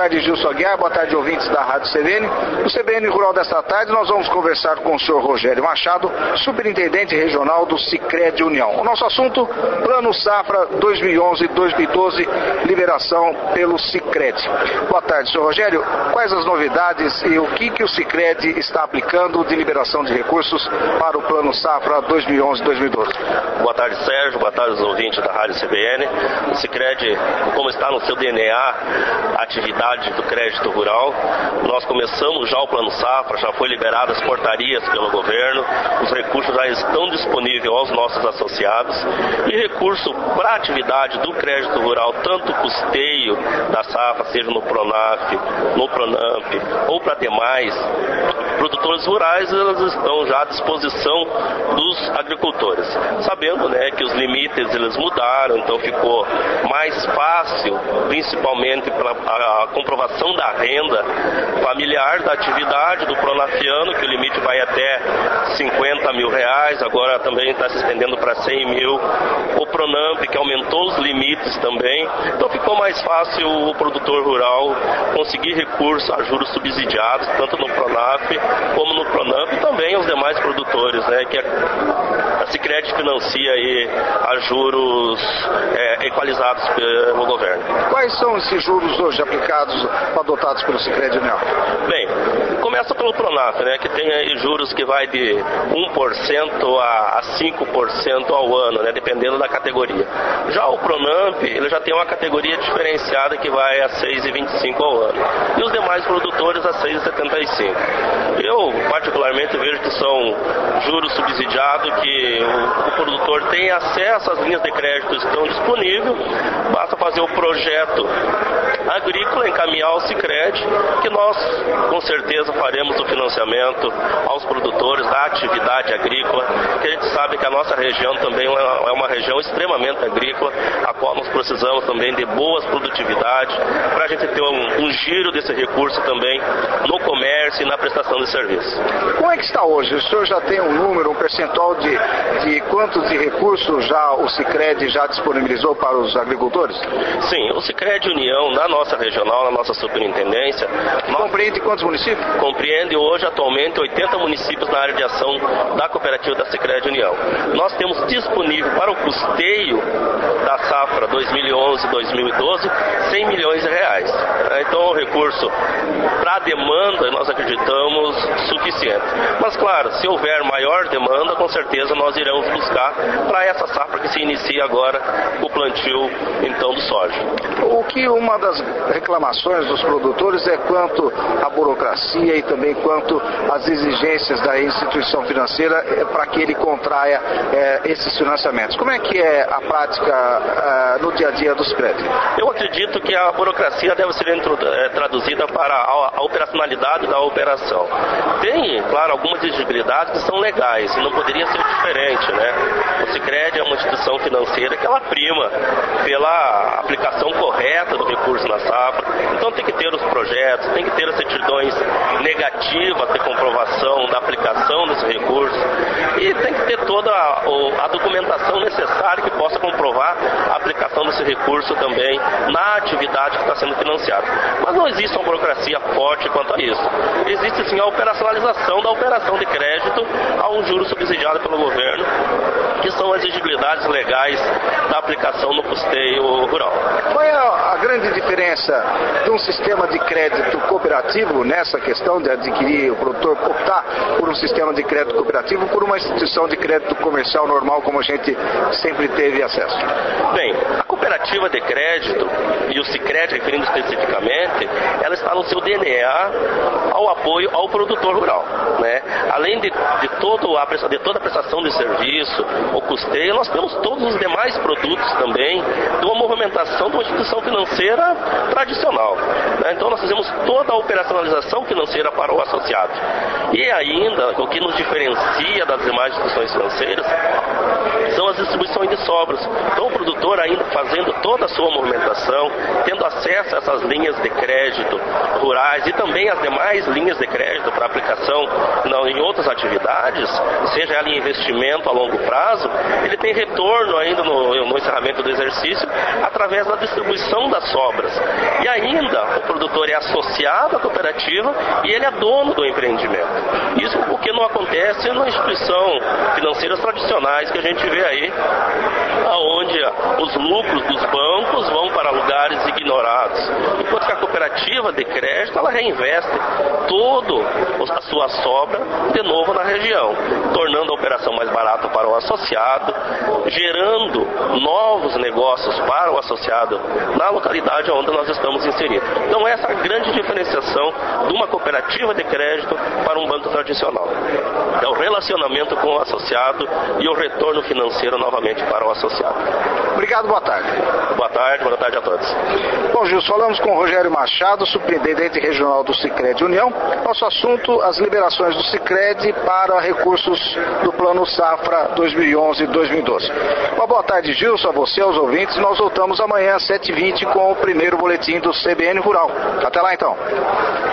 tarde, Gilson Aguiar. Boa tarde, ouvintes da Rádio CBN. No CBN Rural desta tarde, nós vamos conversar com o senhor Rogério Machado, superintendente regional do Sicredi União. O nosso assunto, Plano Safra 2011-2012, liberação pelo Sicredi. Boa tarde, senhor Rogério. Quais as novidades e o que o Sicredi está aplicando de liberação de recursos para o Plano Safra 2011-2012? Boa tarde, Sérgio. Boa tarde aos ouvintes da Rádio CBN. O Sicredi, como está no seu DNA, a atividade do crédito rural, nós começamos já o Plano Safra, já foi liberado as portarias pelo governo, os recursos já estão disponíveis aos nossos associados e recurso para a atividade do crédito rural, tanto custeio da safra, seja no Pronaf, no Pronamp ou para demais produtores rurais, elas estão já à disposição dos agricultores. Sabendo, que os limites eles mudaram, então ficou mais fácil, principalmente para a comprovação da renda familiar da atividade do pronafiano, que o limite vai até R$50 mil, agora também está se estendendo para 100 mil. O Pronamp, que aumentou os limites também, então ficou mais fácil o produtor rural conseguir recurso a juros subsidiados, tanto no Pronaf como no Pronamp, e também os demais produtores, que a Sicredi financia aí a juros equalizados pelo governo. Quais são esses juros hoje adotados pelo Sicredi União? Bem, começa pelo Pronaf, que tem aí juros que vai de 1% a 5% ao ano, dependendo da categoria. Já o Pronamp, ele já tem uma categoria diferenciada que vai a 6,25 ao ano. E os demais produtores a 6,75. Eu, particularmente, vejo que são juros subsidiados, que o produtor tem acesso às linhas de crédito que estão disponíveis, basta fazer o projeto agrícola, encaminhar ao Sicredi, que nós, com certeza, faremos o financiamento aos produtores da atividade agrícola, que a gente sabe que a nossa região também é uma região extremamente agrícola, a qual nós precisamos também de boas produtividades, para a gente ter um giro desse recurso também no comércio e na prestação de serviços. Como é que está hoje? O senhor já tem um número, um percentual de quantos de recursos já o Sicredi já disponibilizou para os agricultores? Sim, o Sicredi União, na nossa regional, na nossa superintendência... Compreende quantos municípios? Compreende hoje, atualmente, 80 municípios na área de ação da cooperativa da Sicredi União. Nós temos disponível para o custeio da safra 2011-2012 R$100 milhões. Então, o recurso para a demanda, nós acreditamos, suficiente. Mas, claro, se houver maior demanda, com certeza nós iremos buscar para essa safra que se inicia agora, o plantio, então, do soja. O que uma das reclamações dos produtores é quanto à burocracia e também quanto às exigências da instituição financeira para que ele contraia esses financiamentos. Como é que é a prática no dia a dia dos créditos? Eu acredito que a burocracia deve ser traduzida para a operacionalidade da operação. Tem, claro, algumas exigibilidades que são legais e não poderia ser diferente, O Sicredi é uma instituição financeira que ela prima pela aplicação correta do recurso na safra, então tem que ter os projetos, tem que ter as certidões negativas de comprovação da aplicação desse recurso e tem que ter toda a documentação necessária que possa comprovar a aplicação desse recurso também na atividade que está sendo financiada. Mas não existe uma burocracia forte quanto a isso. Existe sim a operacionalização da operação de crédito a um juro subsidiado pelo governo, que são as exigibilidades legais da aplicação no custeio rural. Qual é a grande diferença de um sistema de crédito cooperativo nessa questão de adquirir, o produtor optar por um sistema de crédito cooperativo por uma instituição de crédito comercial normal como a gente sempre teve acesso? Bem, a cooperativa de crédito e o Sicredi, referindo especificamente, ela está no seu DNA ao apoio ao produtor rural, Além de toda a prestação de serviço, o custeio, nós temos todos os demais produtos também de uma movimentação de uma instituição financeira tradicional. Então nós fizemos toda a operacionalização financeira para o associado. E ainda, o que nos diferencia das demais instituições financeiras são as distribuições de sobras. Então o produtor ainda fazendo toda a sua movimentação, tendo acesso a essas linhas de crédito rurais e também as demais linhas de crédito para aplicação em outras atividades, seja ela em investimento a longo prazo, ele tem retorno ainda no encerramento do exercício através da distribuição das sobras. E ainda o produtor produtor é associado à cooperativa e ele é dono do empreendimento. Isso porque não acontece na instituição financeiras tradicionais que a gente vê aí, onde os lucros dos bancos vão para lugares ignorados. Enquanto que a cooperativa de crédito, ela reinveste toda a sua sobra de novo na região, tornando a operação mais barata para o associado, gerando novos negócios para o associado na localidade onde nós estamos inseridos. Então essa é a grande diferenciação de uma cooperativa de crédito para um banco tradicional. É o relacionamento com o associado e o retorno financeiro novamente para o associado. Obrigado, boa tarde. Boa tarde a todos. Bom, Gilson, falamos com o Rogério Machado, superintendente regional do Sicredi União. Nosso assunto, as liberações do Sicredi para recursos do Plano Safra 2011-2012. Uma boa tarde, Gilson, a você, aos ouvintes. Nós voltamos amanhã às 7h20 com o primeiro boletim do CBN Rural. Até lá, então.